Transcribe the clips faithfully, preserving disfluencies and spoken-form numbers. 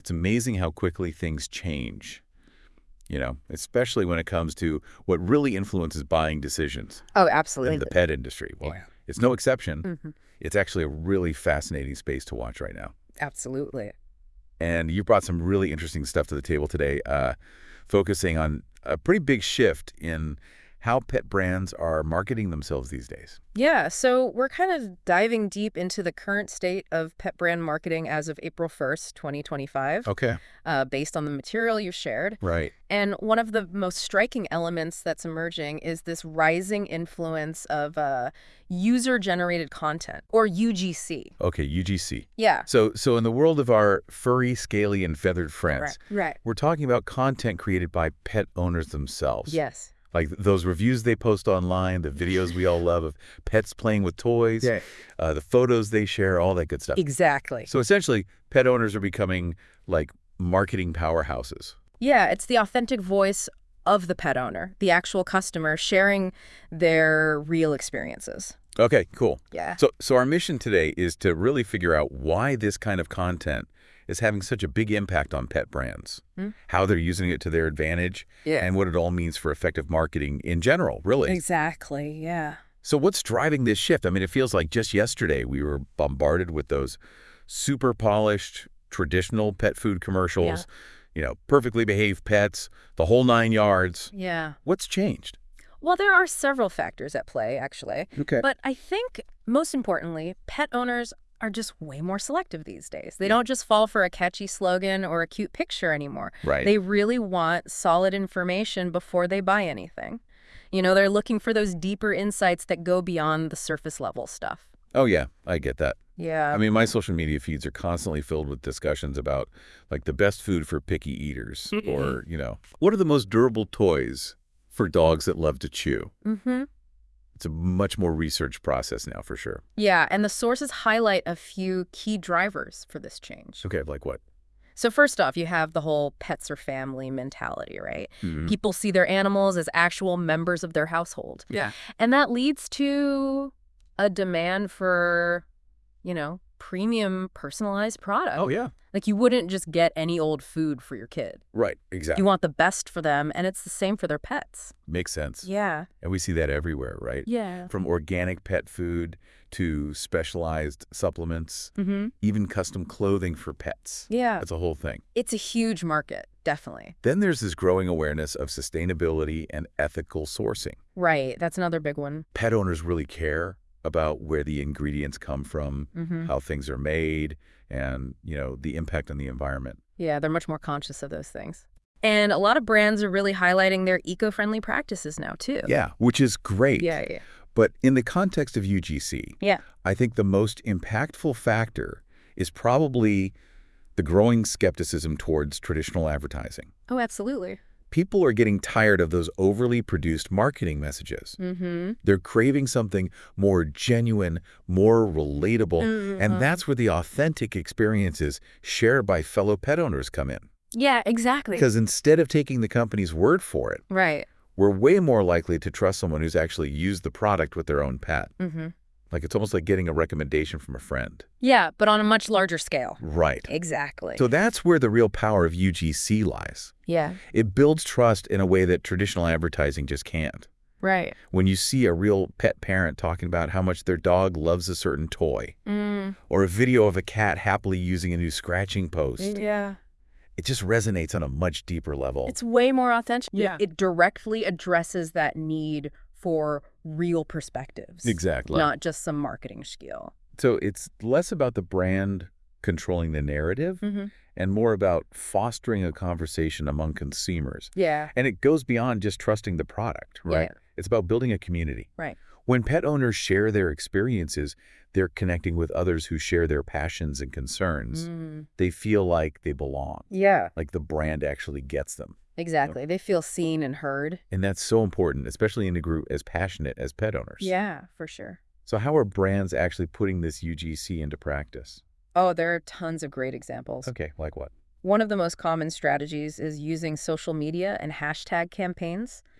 It's amazing how quickly things change, you know, especially when it comes to what really influences buying decisions Oh, in the absolutely. pet industry. Well, Yeah. it's no exception. hmm It's actually a really fascinating space to watch right now. Absolutely. And you brought some really interesting stuff to the table today, uh, focusing on a pretty big shift in how pet brands are marketing themselves these days. Yeah, so we're kind of diving deep into the current state of pet brand marketing as of April first, twenty twenty-five, Okay. uh, based on the material you shared. Right. And one of the most striking elements that's emerging is this rising influence of uh, user-generated content, or U G C. Okay, U G C. Yeah. So, so in the world of our furry, scaly, and feathered Right. friends, Right. we're talking about content created by pet owners themselves. Yes. Like those reviews they post online, the videos we all love of pets playing with toys, Yeah. uh, the photos they share, all that good stuff. Exactly. So essentially, pet owners are becoming like marketing powerhouses. Yeah, it's the authentic voice of the pet owner, the actual customer sharing their real experiences. Okay, cool. Yeah. So, so our mission today is to really figure out why this kind of content is having such a big impact on pet brands, Hmm? how they're using it to their advantage, Yeah. and what it all means for effective marketing in general, really. Exactly, yeah. So what's driving this shift? I mean, it feels like just yesterday we were bombarded with those super polished, traditional pet food commercials, you know, perfectly behaved pets, the whole nine yards. Yeah. What's changed? Well, there are several factors at play, actually. Okay. But I think, most importantly, pet owners are just way more selective these days. They don't just fall for a catchy slogan or a cute picture anymore. Right. They really want solid information before they buy anything. You know, they're looking for those deeper insights that go beyond the surface level stuff. Oh, yeah, I get that. Yeah. I mean, my social media feeds are constantly filled with discussions about, like, the best food for picky eaters or, you know, what are the most durable toys for dogs that love to chew? Mm-hmm. It's a much more research process now, for sure. Yeah, and the sources highlight a few key drivers for this change. Okay, like what? So first off, you have the whole pets or family mentality, right? Mhm. People see their animals as actual members of their household. Yeah. And that leads to a demand for, you know, premium personalized product. Oh, yeah. Like you wouldn't just get any old food for your kid. Right, exactly. You want the best for them, and it's the same for their pets. Makes sense. Yeah. And we see that everywhere, right? Yeah. From organic pet food to specialized supplements, Mm-hmm. even custom clothing for pets. Yeah. That's a whole thing. It's a huge market, definitely. Then there's this growing awareness of sustainability and ethical sourcing. Right. That's another big one. Pet owners really care about where the ingredients come from, Mm-hmm. how things are made, and, you know, the impact on the environment. Yeah, they're much more conscious of those things. And a lot of brands are really highlighting their eco-friendly practices now, too. Yeah, which is great. Yeah, yeah. But in the context of U G C, Yeah. I think the most impactful factor is probably the growing skepticism towards traditional advertising. Oh, absolutely. People are getting tired of those overly produced marketing messages. Mm-hmm. They're craving something more genuine, more relatable, Mhm. and that's where the authentic experiences shared by fellow pet owners come in. Yeah, exactly. Because instead of taking the company's word for it, Right. we're way more likely to trust someone who's actually used the product with their own pet. Mm-hmm. Like it's almost like getting a recommendation from a friend. Yeah, but on a much larger scale. Right. Exactly. So that's where the real power of U G C lies. Yeah. It builds trust in a way that traditional advertising just can't. Right. When you see a real pet parent talking about how much their dog loves a certain toy, Mm. or a video of a cat happily using a new scratching post, Yeah. it just resonates on a much deeper level. It's way more authentic. Yeah. It directly addresses that need for real perspectives. Exactly. Not just some marketing spiel. So it's less about the brand controlling the narrative Mm-hmm. and more about fostering a conversation among consumers. Yeah. And it goes beyond just trusting the product, right? Yeah. It's about building a community. Right. When pet owners share their experiences, they're connecting with others who share their passions and concerns. Mm. They feel like they belong, Yeah. like the brand actually gets them. Exactly. They feel seen and heard. And that's so important, especially in a group as passionate as pet owners. Yeah, for sure. So how are brands actually putting this U G C into practice? Oh, there are tons of great examples. Okay, like what? One of the most common strategies is using social media and hashtag campaigns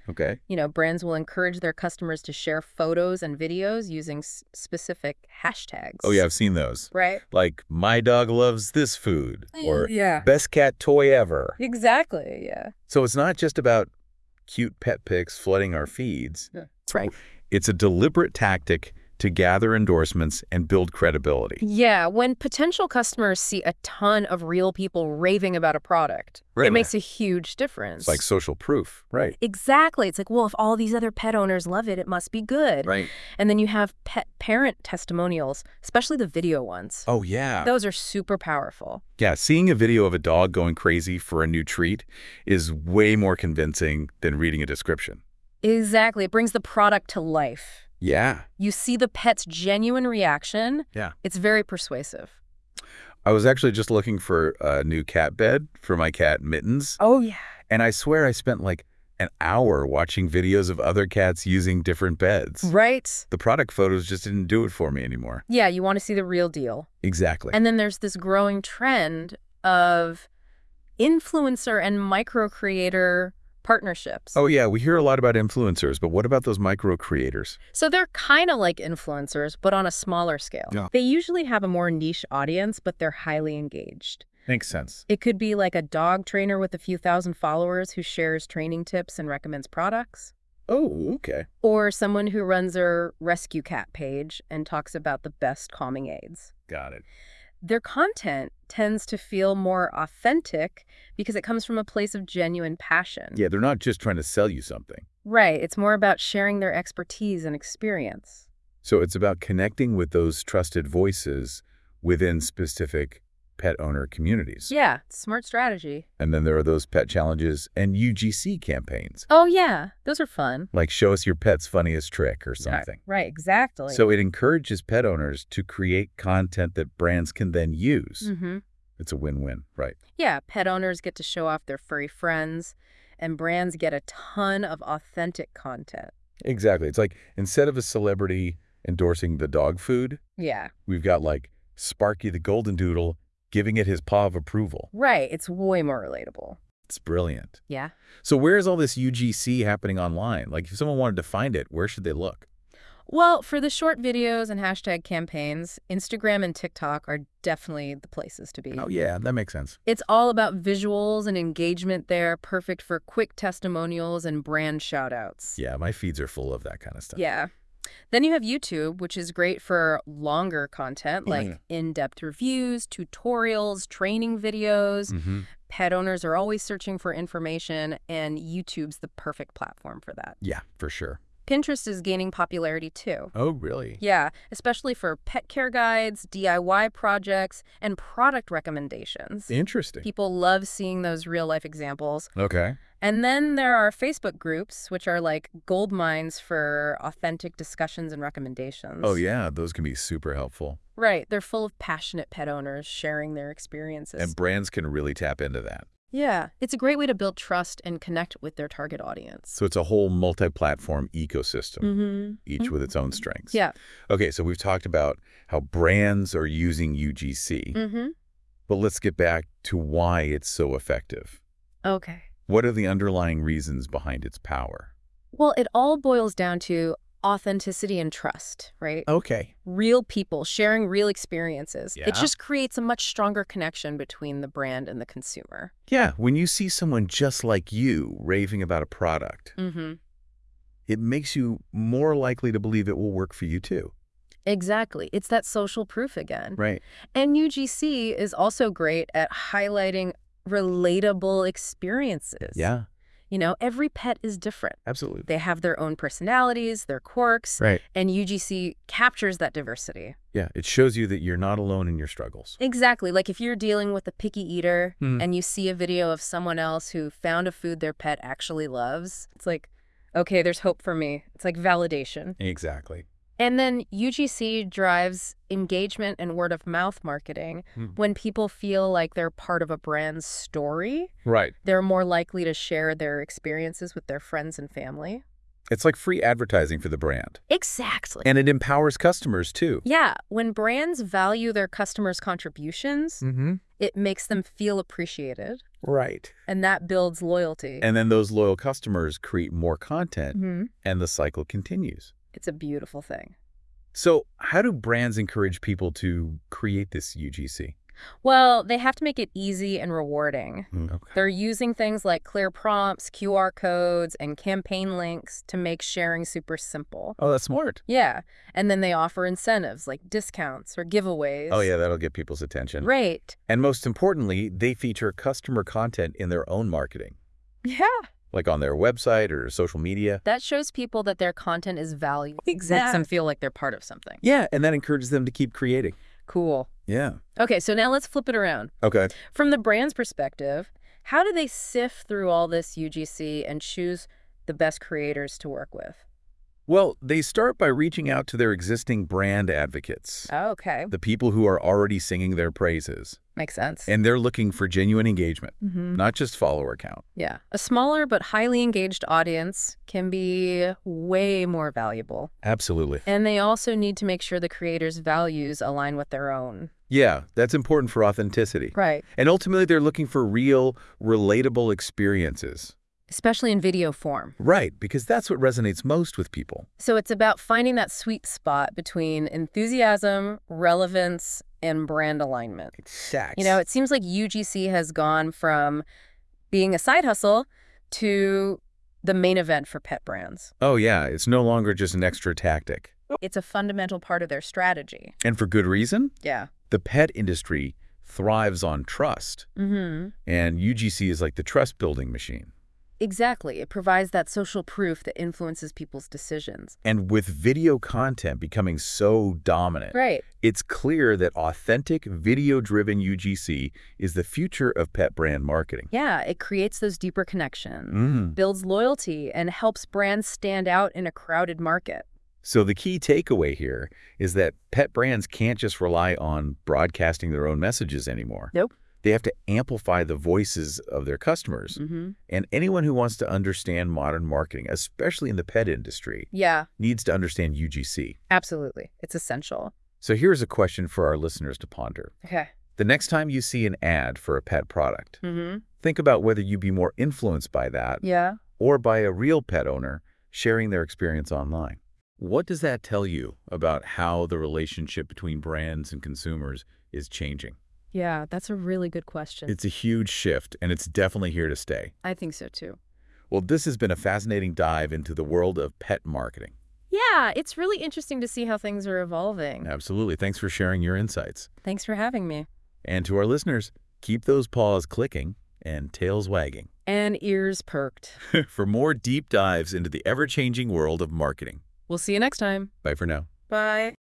Okay. You know, brands will encourage their customers to share photos and videos using s specific hashtags. Oh, yeah, I've seen those. Right? Like, my dog loves this food, or Yeah. best cat toy ever. Exactly, yeah. So it's not just about cute pet pics flooding our feeds. Yeah. That's right. It's a deliberate tactic to gather endorsements and build credibility. Yeah, when potential customers see a ton of real people raving about a product, Right. it makes a huge difference. It's like social proof. Right. Exactly. It's like, well, if all these other pet owners love it, it must be good. Right. And then you have pet parent testimonials, especially the video ones. Oh, yeah. Those are super powerful. Yeah, seeing a video of a dog going crazy for a new treat is way more convincing than reading a description. Exactly. It brings the product to life. Yeah. You see the pet's genuine reaction. Yeah. It's very persuasive. I was actually just looking for a new cat bed for my cat, Mittens. Oh, yeah. And I swear I spent like an hour watching videos of other cats using different beds. Right? The product photos just didn't do it for me anymore. Yeah, you want to see the real deal. Exactly. And then there's this growing trend of influencer and micro-creator partnerships. Oh, yeah, we hear a lot about influencers, but what about those micro creators? So they're kind of like influencers, but on a smaller scale. Yeah. They usually have a more niche audience, but they're highly engaged. Makes sense. It could be like a dog trainer with a few thousand followers who shares training tips and recommends products. Oh, okay. Or someone who runs a rescue cat page and talks about the best calming aids. Got it. Their content tends to feel more authentic because it comes from a place of genuine passion. Yeah, they're not just trying to sell you something. Right. It's more about sharing their expertise and experience. So it's about connecting with those trusted voices within specific pet owner communities. Yeah, smart strategy. And then there are those pet challenges and U G C campaigns, Oh, yeah. Those are fun. like show us your pet's funniest trick or something. Right, exactly. So it encourages pet owners to create content that brands can then use. Mm-hmm. It's a win-win, right? Yeah, pet owners get to show off their furry friends, and brands get a ton of authentic content. Exactly. It's like instead of a celebrity endorsing the dog food, Yeah. we've got like Sparky the Golden Doodle giving it his paw of approval. Right. It's way more relatable. It's brilliant. Yeah. So where is all this U G C happening online? Like if someone wanted to find it, where should they look? Well, for the short videos and hashtag campaigns, Instagram and TikTok are definitely the places to be. Oh, yeah, that makes sense. It's all about visuals and engagement there, perfect for quick testimonials and brand shout-outs. Yeah, my feeds are full of that kind of stuff. Yeah. Then you have YouTube, which is great for longer content like Yeah. in-depth reviews, tutorials, training videos. Mm-hmm. Pet owners are always searching for information, and YouTube's the perfect platform for that. Yeah, for sure. Pinterest is gaining popularity too. Oh, really? Yeah, especially for pet care guides, D I Y projects, and product recommendations. Interesting. People love seeing those real-life examples. Okay. And then there are Facebook groups, which are like gold mines for authentic discussions and recommendations. Oh, yeah, those can be super helpful. Right. They're full of passionate pet owners sharing their experiences. And brands can really tap into that. Yeah, it's a great way to build trust and connect with their target audience. So it's a whole multi-platform ecosystem, Mm-hmm. each with its own strengths. Yeah. Okay, so we've talked about how brands are using U G C, Mm-hmm. but let's get back to why it's so effective. Okay. What are the underlying reasons behind its power? Well, it all boils down to authenticity and trust, right? Okay. Real people sharing real experiences. Yeah. It just creates a much stronger connection between the brand and the consumer. Yeah, when you see someone just like you raving about a product, Mm-hmm. it makes you more likely to believe it will work for you too. Exactly. It's that social proof again. Right. And U G C is also great at highlighting relatable experiences. Yeah, You know, every pet is different. absolutely. They have their own personalities, their quirks, Right. and U G C captures that diversity. Yeah, it shows you that you're not alone in your struggles. Exactly. Like if you're dealing with a picky eater Hmm. and you see a video of someone else who found a food their pet actually loves, it's like, okay, there's hope for me. It's like validation. Exactly. And then U G C drives engagement and word of mouth marketing. Hmm. When people feel like they're part of a brand's story, Right. they're more likely to share their experiences with their friends and family. It's like free advertising for the brand. Exactly. And it empowers customers, too. Yeah, when brands value their customers' contributions, Mm-hmm. it makes them feel appreciated, Right. and that builds loyalty. And then those loyal customers create more content, Mhm. and the cycle continues. It's a beautiful thing. So how do brands encourage people to create this U G C? Well, they have to make it easy and rewarding. Okay. They're using things like clear prompts, Q R codes, and campaign links to make sharing super simple. Oh, that's smart. Yeah, and then they offer incentives like discounts or giveaways. Oh, yeah, that'll get people's attention. Right. And most importantly, they feature customer content in their own marketing, Yeah. like on their website or social media. That shows people that their content is valued. Makes them Exactly. feel like they're part of something. Yeah, and that encourages them to keep creating. Cool. Yeah. Okay, so now let's flip it around. Okay. From the brand's perspective, how do they sift through all this U G C and choose the best creators to work with? Well, they start by reaching out to their existing brand advocates, Okay. the people who are already singing their praises. Makes sense. And they're looking for genuine engagement, Mhm. not just follower count. Yeah. A smaller but highly engaged audience can be way more valuable. Absolutely. And they also need to make sure the creators' values align with their own. Yeah, that's important for authenticity. Right. And ultimately, they're looking for real, relatable experiences. Especially in video form. Right, because that's what resonates most with people. So it's about finding that sweet spot between enthusiasm, relevance, and brand alignment. Exactly. You know, it seems like U G C has gone from being a side hustle to the main event for pet brands. Oh, yeah, it's no longer just an extra tactic. It's a fundamental part of their strategy. And for good reason. Yeah. The pet industry thrives on trust, Mm-hmm. and U G C is like the trust-building machine. Exactly. It provides that social proof that influences people's decisions. And with video content becoming so dominant, Right. it's clear that authentic, video-driven U G C is the future of pet brand marketing. Yeah, it creates those deeper connections, Mm. builds loyalty, and helps brands stand out in a crowded market. So the key takeaway here is that pet brands can't just rely on broadcasting their own messages anymore. Nope. They have to amplify the voices of their customers. Mm-hmm. And anyone who wants to understand modern marketing, especially in the pet industry, Yeah, needs to understand U G C. absolutely. It's essential. So here's a question for our listeners to ponder. Okay. The next time you see an ad for a pet product, Mm-hmm. think about whether you'd be more influenced by that Yeah. or by a real pet owner sharing their experience online. What does that tell you about how the relationship between brands and consumers is changing? Yeah, that's a really good question. It's a huge shift, and it's definitely here to stay. I think so too. Well, this has been a fascinating dive into the world of pet marketing. Yeah, it's really interesting to see how things are evolving. Absolutely. Thanks for sharing your insights. Thanks for having me. And to our listeners, keep those paws clicking and tails wagging And ears perked. for more deep dives into the ever-changing world of marketing. We'll see you next time. Bye for now. Bye.